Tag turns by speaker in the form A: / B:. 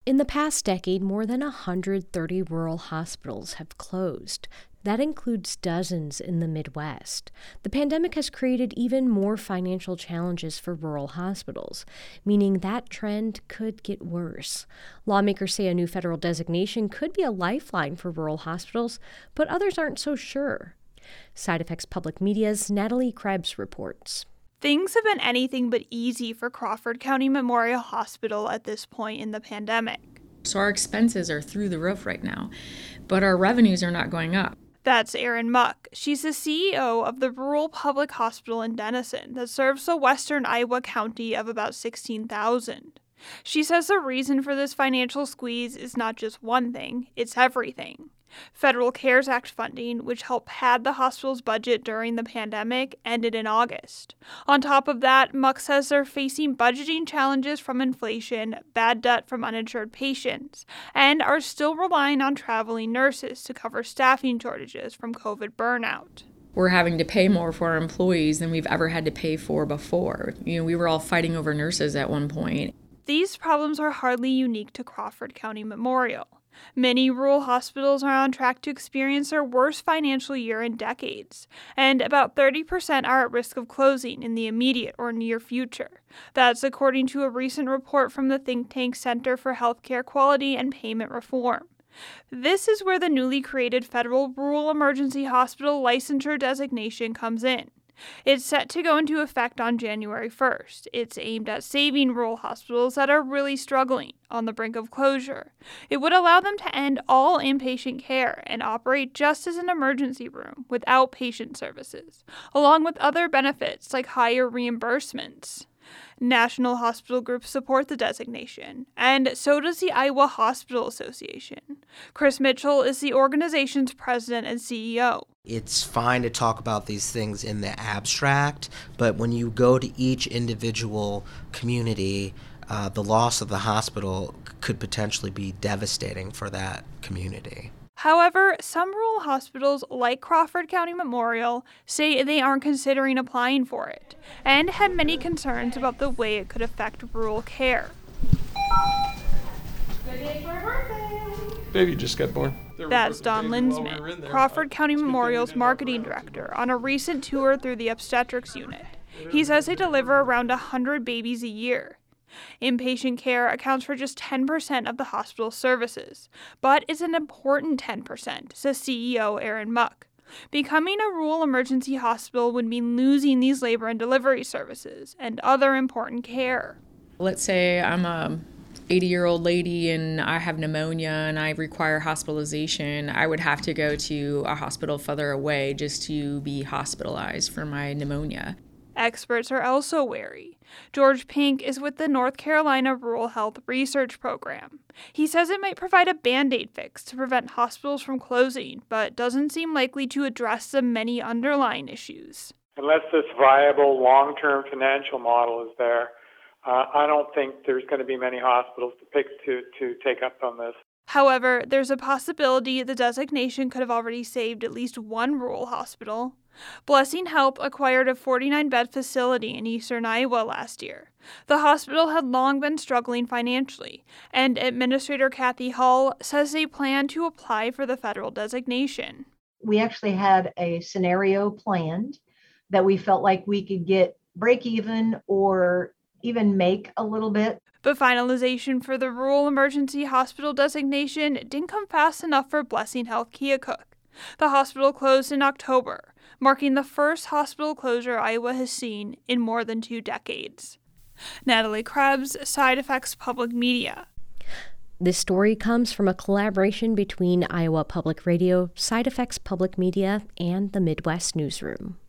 A: In the past decade, more than 130 rural hospitals have closed. That includes dozens in the Midwest. The pandemic has created even more financial challenges for rural hospitals, meaning that trend could get worse. Lawmakers say a new federal designation could be a lifeline for rural hospitals, but others aren't so sure. Side Effects Public Media's Natalie Krebs reports.
B: Things have been anything but easy for Crawford County Memorial Hospital at this point in the pandemic.
C: So our expenses are through the roof right now, but our revenues are not going up.
B: That's Erin Muck. She's the CEO of the Rural Public Hospital in Denison that serves the western Iowa county of about 16,000. She says the reason for this financial squeeze is not just one thing, it's everything. Federal CARES Act funding, which helped pad the hospital's budget during the pandemic, ended in August. On top of that, Muck says they're facing budgeting challenges from inflation, bad debt from uninsured patients, and are still relying on traveling nurses to cover staffing shortages from COVID burnout.
C: We're having to pay more for our employees than we've ever had to pay for before. We were all fighting over nurses at one point.
B: These problems are hardly unique to Crawford County Memorial. Many rural hospitals are on track to experience their worst financial year in decades, and about 30% are at risk of closing in the immediate or near future. That's according to a recent report from the think tank Center for Healthcare Quality and Payment Reform. This is where the newly created Federal Rural Emergency Hospital Licensure designation comes in. It's set to go into effect on January 1st. It's aimed at saving rural hospitals that are really struggling, on the brink of closure. It would allow them to end all inpatient care and operate just as an emergency room with outpatient services, along with other benefits like higher reimbursements. National hospital groups support the designation, and so does the Iowa Hospital Association. Chris Mitchell is the organization's president and CEO.
D: It's fine to talk about these things in the abstract, but when you go to each individual community, the loss of the hospital could potentially be devastating for that community.
B: However, some rural hospitals, like Crawford County Memorial, say they aren't considering applying for it, and have many concerns about the way it could affect rural care.
E: Good day for a birthday!
F: Baby just got born.
B: That's Don Linsman, Crawford County Memorial's marketing director, on a recent tour through the obstetrics unit. He says they deliver around 100 babies a year. Inpatient care accounts for just 10% of the hospital's services, but it's an important 10%, says CEO Erin Muck. Becoming a rural emergency hospital would mean losing these labor and delivery services and other important care.
C: Let's say I'm a 80-year-old lady and I have pneumonia and I require hospitalization. I would have to go to a hospital further away just to be hospitalized for my pneumonia.
B: Experts are also wary. George Pink is with the North Carolina Rural Health Research Program. He says it might provide a Band-Aid fix to prevent hospitals from closing, but doesn't seem likely to address the many underlying issues.
G: Unless this viable long-term financial model is there, I don't think there's going to be many hospitals to take up on this.
B: However, there's a possibility the designation could have already saved at least one rural hospital. Blessing Health acquired a 49-bed facility in eastern Iowa last year. The hospital had long been struggling financially, and Administrator Kathy Hull says they plan to apply for the federal designation.
H: We actually had a scenario planned that we felt like we could get break even or even make a little bit.
B: But finalization for the Rural Emergency Hospital designation didn't come fast enough for Blessing Health Keokuk. The hospital closed in October, marking the first hospital closure Iowa has seen in more than 2 decades. Natalie Krebs, Side Effects Public Media.
A: This story comes from a collaboration between Iowa Public Radio, Side Effects Public Media, and the Midwest Newsroom.